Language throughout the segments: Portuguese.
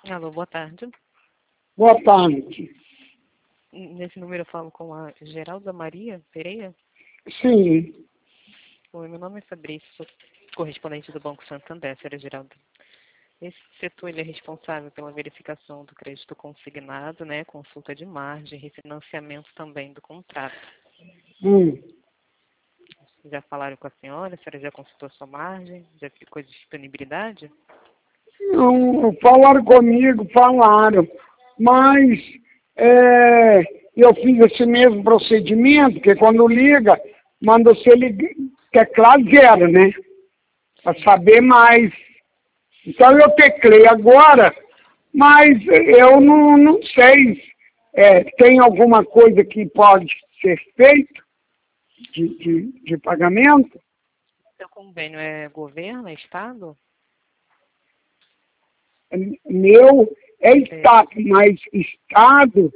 Alô, boa tarde. Boa tarde. Nesse número eu falo com a Geralda Maria Pereira. Sim, Oi, meu nome é Fabrício, sou correspondente do Banco Santander, senhora Geralda. Esse setor ele é responsável pela verificação do crédito consignado, né, consulta de margem, refinanciamento também do contrato. hum. Já falaram com a senhora já consultou a sua margem? Já ficou de disponibilidade? Não, falaram comigo, falaram, mas eu fiz esse mesmo procedimento, que quando liga, manda você ligar, teclar zero, né? Para saber mais. Então eu teclei agora, mas eu não sei. Tem alguma coisa que pode ser feito de pagamento? Seu convênio é governo, é estado? Meu é Estado, mas Estado,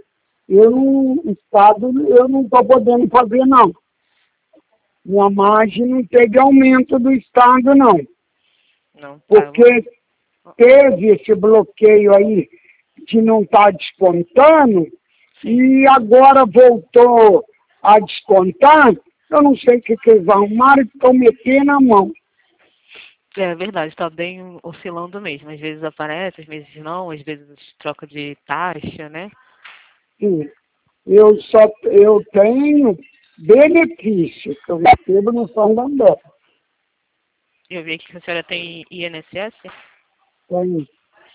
eu não estou podendo fazer, não. Minha margem não teve aumento do Estado, não. Não, tá. Porque teve esse bloqueio aí de não estar descontando, e agora voltou a descontar, eu não sei o que eles arrumaram, estão metendo a mão. É verdade, está bem oscilando mesmo. Às vezes aparece, às vezes não, às vezes troca de taxa, né? Sim. Eu tenho benefício que eu recebo no Santander. Eu vi que a senhora tem INSS. Tenho,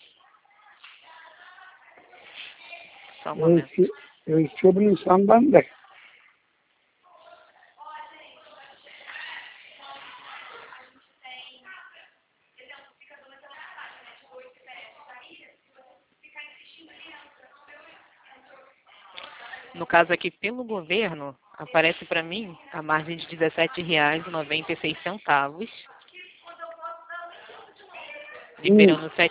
Só um eu, momento. rece- eu recebo no Santander. No caso aqui, pelo governo, aparece para mim a margem de R$ 17,96, liberando R$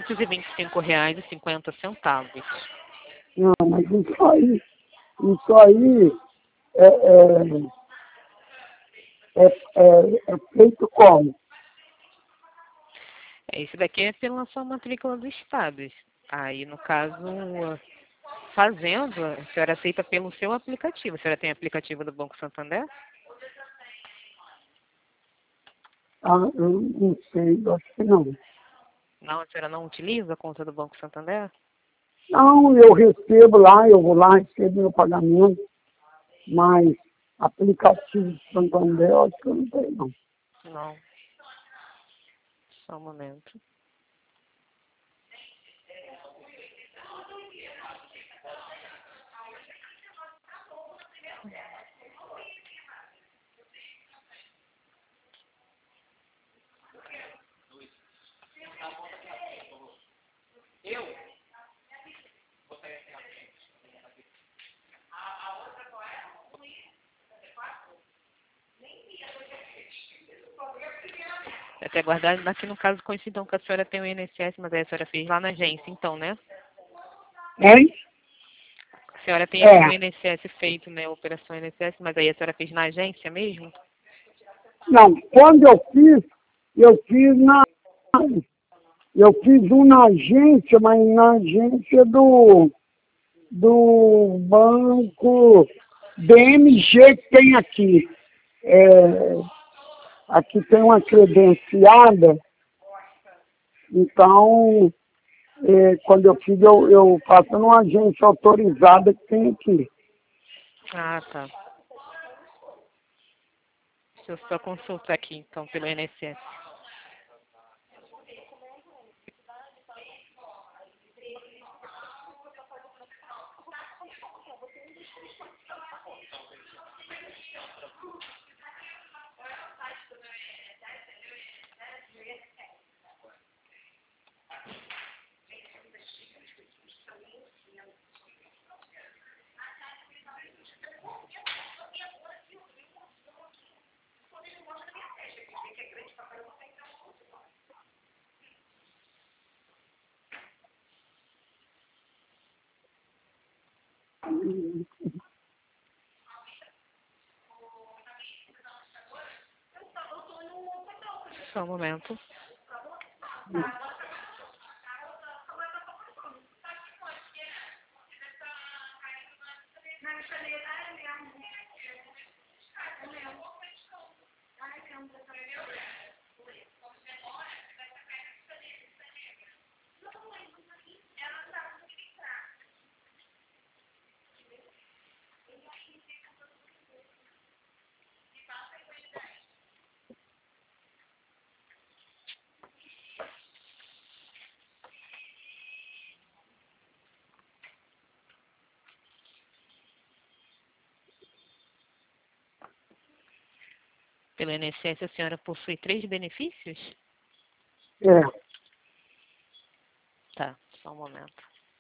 725,50. Não, mas isso aí é, é feito como? Esse daqui é pela sua matrícula do estado. Aí, no caso, fazendo, a senhora aceita pelo seu aplicativo. A senhora tem aplicativo do Banco Santander? Ah, eu não sei, eu acho que não. Não, a senhora não utiliza a conta do Banco Santander? Não, eu recebo lá, eu vou lá, recebo meu pagamento, mas aplicativo de Santander, eu acho que eu não tenho, não. Não. Só um momento. Até guardar, aqui no caso coincidam que a senhora tem o INSS, mas aí a senhora fez lá na agência, então, né? Hein? A senhora tem aqui o É. INSS feito, né? A operação INSS, mas aí a senhora fez na agência mesmo? Não, quando eu fiz eu fiz um na agência, mas na agência do banco BMG que tem aqui. É, aqui tem uma credenciada, então, quando eu fiz, eu faço numa agência autorizada que tem aqui. Ah, tá. Deixa eu só consultar aqui, então, pelo INSS. Só um momento. Pelo INSS, a senhora possui 3 benefícios? É. Tá, só um momento.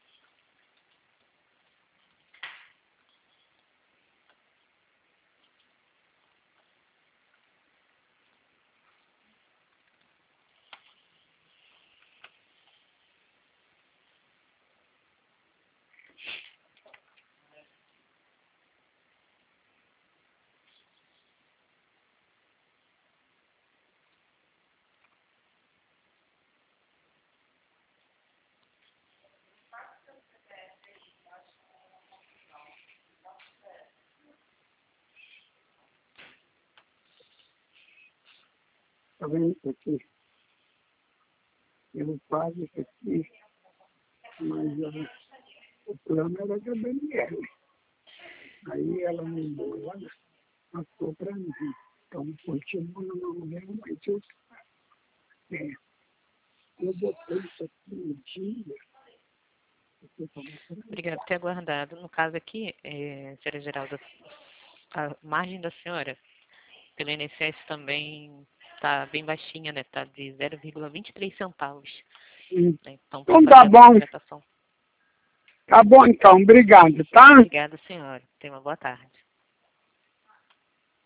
Tá vendo isso aqui? Eu pago isso aqui, mas o plano era da Daniela. Aí ela me deu, olha, passou para mim. Então, continua no meu, mas eu botei isso aqui no dia. Obrigada por ter aguardado. No caso aqui, senhora Geralda, a margem da senhora, pelo INSS também está bem baixinha, né? Está de 0,23 centavos. Né? Então, Tá bom. interpretação. Tá bom, então. Obrigado, tá? Obrigada, senhora. Tenha uma boa tarde.